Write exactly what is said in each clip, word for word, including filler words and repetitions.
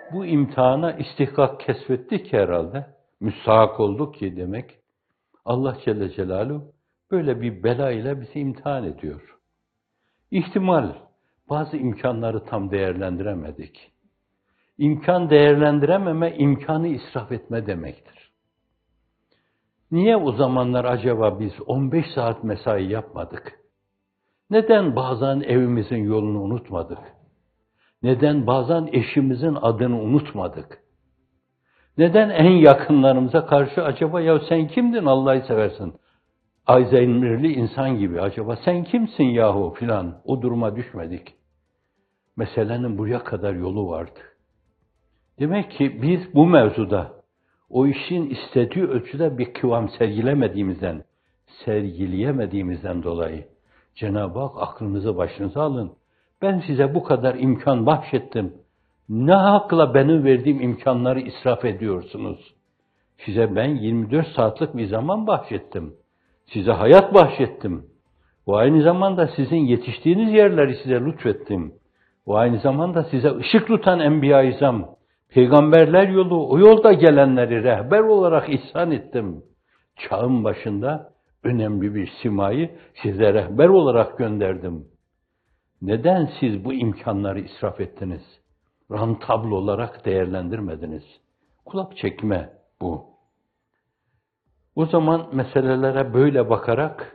bu imtihana istihkak kesbettik herhalde. Müstahak olduk ki demek. Allah Celle Celaluhu böyle bir bela ile bizi imtihan ediyor. İhtimal, bazı imkanları tam değerlendiremedik. İmkan değerlendirememe, imkanı israf etme demektir. Niye o zamanlar acaba biz on beş saat mesai yapmadık? Neden bazen evimizin yolunu unutmadık? Neden bazen eşimizin adını unutmadık? Neden en yakınlarımıza karşı acaba ya sen kimdin Allah'ı seversin? Alzheimer'li insan gibi acaba sen kimsin yahu filan o duruma düşmedik. Meselenin buraya kadar yolu vardı. Demek ki biz bu mevzuda o işin istediği ölçüde bir kıvam sergilemediğimizden, sergileyemediğimizden dolayı Cenab-ı Hak aklınızı başınıza alın. Ben size bu kadar imkan bahşettim. Ne hakla benim verdiğim imkanları israf ediyorsunuz? Size ben yirmi dört saatlik bir zaman bahşettim. Size hayat bahşettim. Ve aynı zamanda sizin yetiştiğiniz yerleri size lütfettim. Ve aynı zamanda size ışık tutan Enbiya-i İzam, peygamberler yolu, o yolda gelenleri rehber olarak ihsan ettim. Çağın başında önemli bir simayı size rehber olarak gönderdim. Neden siz bu imkanları israf ettiniz? Rantabl olarak değerlendirmediniz. Kulak çekme bu. O zaman meselelere böyle bakarak,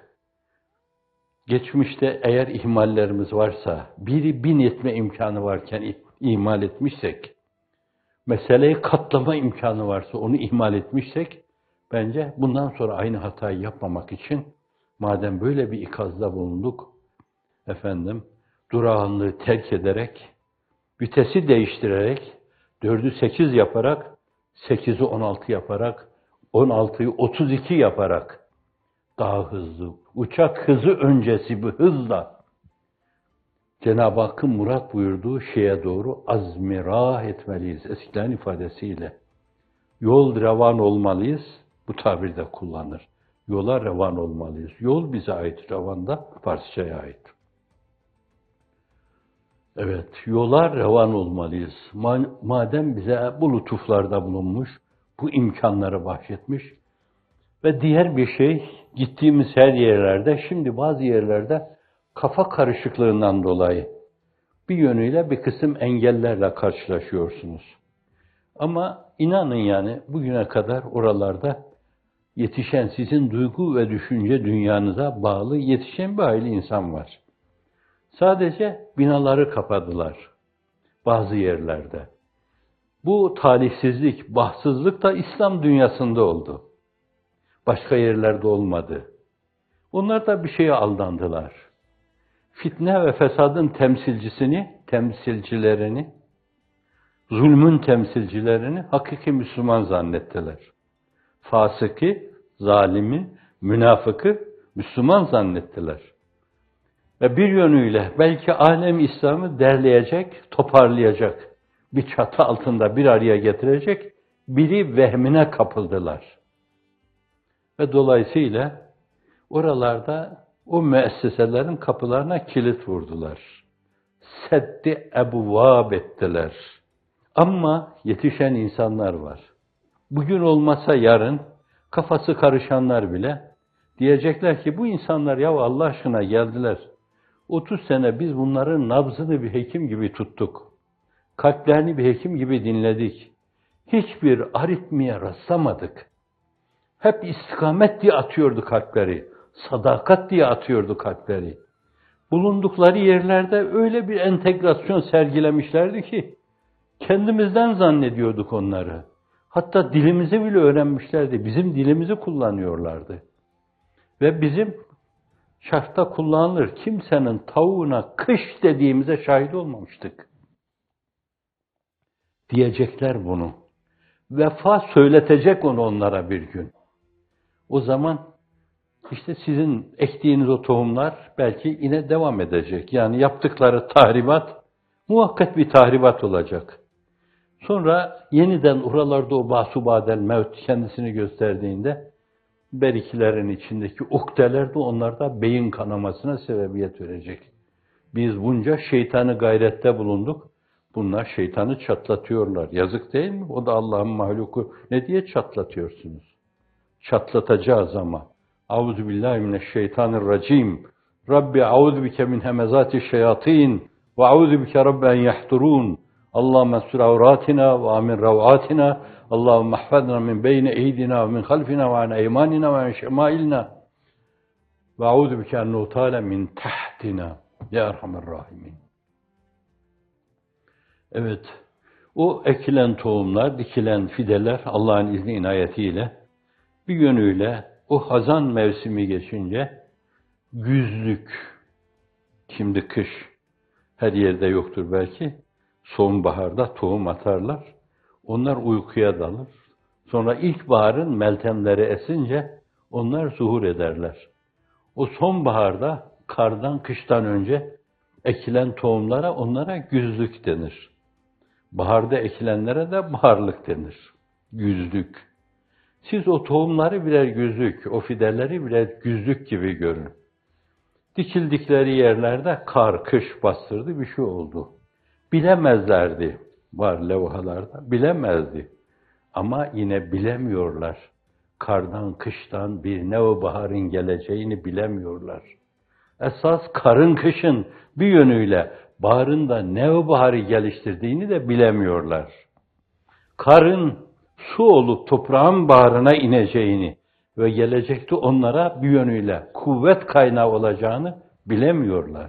geçmişte eğer ihmallerimiz varsa, biri bin etme imkanı varken ihmal etmişsek, meseleyi katlama imkanı varsa onu ihmal etmişsek, bence bundan sonra aynı hatayı yapmamak için, madem böyle bir ikazda bulunduk, efendim, durağanlığı terk ederek, vitesi değiştirerek, dördü sekiz yaparak, sekizi on altı yaparak, on altıyı otuz iki yaparak, daha hızlı, uçak hızı öncesi bir hızla, Cenab-ı Hakk'ın murat buyurduğu şeye doğru azmirah etmeliyiz, eskilerin ifadesiyle. Yol revan olmalıyız, bu tabir de kullanır. Yola revan olmalıyız. Yol bize ait, revan da Farsçaya ait. Evet, yola revan olmalıyız. Madem bize bu lütuflarda bulunmuş, bu imkanları bahşetmiş ve diğer bir şey, gittiğimiz her yerlerde, şimdi bazı yerlerde kafa karışıklığından dolayı bir yönüyle bir kısım engellerle karşılaşıyorsunuz. Ama inanın yani bugüne kadar oralarda yetişen, sizin duygu ve düşünce dünyanıza bağlı yetişen bir aile insan var. Sadece binaları kapadılar bazı yerlerde. Bu talihsizlik, bahtsızlık da İslam dünyasında oldu. Başka yerlerde olmadı. Onlar da bir şeye aldandılar. Fitne ve fesadın temsilcisini, temsilcilerini, zulmün temsilcilerini hakiki Müslüman zannettiler. Fasıkı, zalimi, münafıkı Müslüman zannettiler. Ve bir yönüyle belki alem İslam'ı derleyecek, toparlayacak, bir çatı altında bir araya getirecek, biri vehmine kapıldılar. Ve dolayısıyla oralarda o müesseselerin kapılarına kilit vurdular. Seddi ebuvab ettiler. Ama yetişen insanlar var. Bugün olmasa yarın kafası karışanlar bile diyecekler ki bu insanlar ya Allah aşkına geldiler. otuz sene biz bunların nabzını bir hekim gibi tuttuk. Kalplerini bir hekim gibi dinledik. Hiçbir aritmiye rastlamadık. Hep istikamet diye atıyordu kalpleri. Sadakat diye atıyordu kalpleri. Bulundukları yerlerde öyle bir entegrasyon sergilemişlerdi ki kendimizden zannediyorduk onları. Hatta dilimizi bile öğrenmişlerdi. Bizim dilimizi kullanıyorlardı. Ve bizim şartta kullanılır kimsenin tavuğuna kış dediğimize şahit olmamıştık. Diyecekler bunu. Vefa söyletecek onu onlara bir gün. O zaman işte sizin ektiğiniz o tohumlar belki yine devam edecek. Yani yaptıkları tahribat muhakkak bir tahribat olacak. Sonra yeniden oralarda o basubadel mevt kendisini gösterdiğinde berikilerin içindeki ukdeler de onlarda beyin kanamasına sebebiyet verecek. Biz bunca şeytanı gayrette bulunduk. Bunlar şeytanı çatlatıyorlar. Yazık değil mi? O da Allah'ın mahluku. Ne diye çatlatıyorsunuz? Çatlatacağız ama. Euzubillahimineşşeytanirracim. Rabbi euzu bike min hemezati şeyatin ve euzu bike rabbi en yahturun. Allahümme sur avratina ve amin ravatina. Allahümme ahfadna min beyni eydina ve min halfina ve an eymanina ve an şemailina. Ve euzu bike en nutale min tahtina. Ya Erhamer Rahimin. Evet, o ekilen tohumlar, dikilen fideler Allah'ın izni inayetiyle bir yönüyle o hazan mevsimi geçince güzlük, şimdi kış her yerde yoktur belki, sonbaharda tohum atarlar, onlar uykuya dalır. Sonra ilkbaharın meltemleri esince onlar zuhur ederler. O sonbaharda kardan, kıştan önce ekilen tohumlara onlara güzlük denir. Baharda ekilenlere de baharlık denir. Güzlük. Siz o tohumları birer güzlük, o fideleri birer güzlük gibi görün. Dikildikleri yerlerde kar, kış bastırdı, bir şey oldu. Bilemezlerdi, var levhalarda, bilemezdi. Ama yine bilemiyorlar. Kardan, kıştan bir nevbaharın geleceğini bilemiyorlar. Esas karın, kışın bir yönüyle baharın da nevbaharı geliştirdiğini de bilemiyorlar. Karın su olup toprağın baharına ineceğini ve gelecekte onlara bir yönüyle kuvvet kaynağı olacağını bilemiyorlar.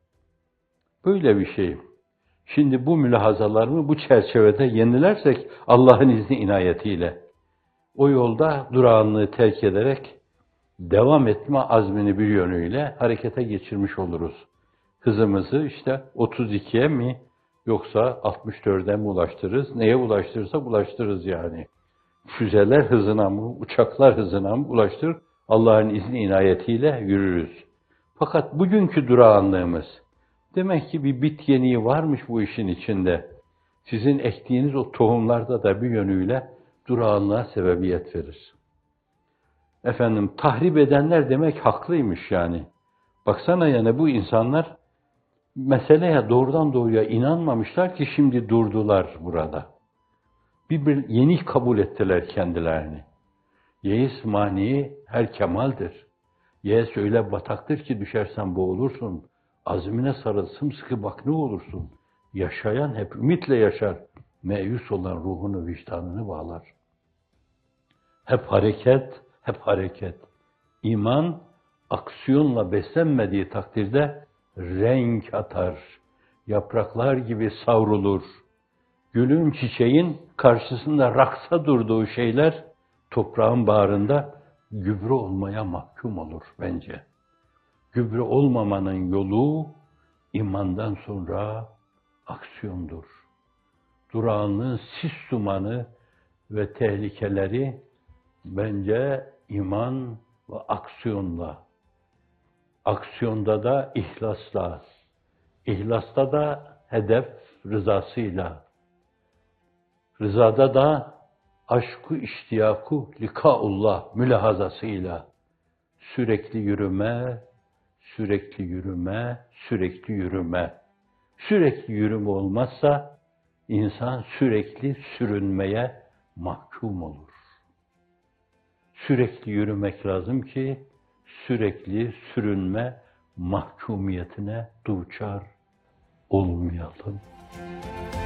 Böyle bir şey. Şimdi bu mülahazalarımı bu çerçevede yenilersek Allah'ın izni inayetiyle o yolda durağanlığı terk ederek devam etme azmini bir yönüyle harekete geçirmiş oluruz. Hızımızı işte otuz ikiye mi yoksa altmış dörde mi ulaştırırız? Neye ulaştırırsak ulaştırırız yani. Füzeler hızına mı, uçaklar hızına mı ulaştırır? Allah'ın izni inayetiyle yürürüz. Fakat bugünkü durağanlığımız, demek ki bir bit yeniği varmış bu işin içinde. Sizin ektiğiniz o tohumlarda da bir yönüyle durağanlığa sebebiyet verir. Efendim, tahrip edenler demek haklıymış yani. Baksana yani bu insanlar meseleye doğrudan doğruya inanmamışlar ki şimdi durdular burada. Bir, bir yeni kabul ettiler kendilerini. Yeis mani her kemaldir. Yeis öyle bataktır ki düşersen boğulursun. Azmine sarıl sımsıkı bak ne olursun. Yaşayan hep ümitle yaşar. Meyus olan ruhunu, vicdanını bağlar. Hep hareket, hep hareket. İman, aksiyonla beslenmediği takdirde renk atar. Yapraklar gibi savrulur. Gülün, çiçeğin karşısında raksa durduğu şeyler toprağın bağrında gübre olmaya mahkum olur bence. Gübre olmamanın yolu imandan sonra aksiyondur. Durağanlığın sis dumanı ve tehlikeleri bence iman ve aksiyonla, aksiyonda da ihlasla, İhlasta da hedef rızasıyla, rızada da aşku iştiyaku likaullah mülahazasıyla sürekli yürüme, sürekli yürüme, sürekli yürüme. Sürekli yürüme olmazsa insan sürekli sürünmeye mahkum olur. Sürekli yürümek lazım ki sürekli sürünme mahkumiyetine duçar olmayalım.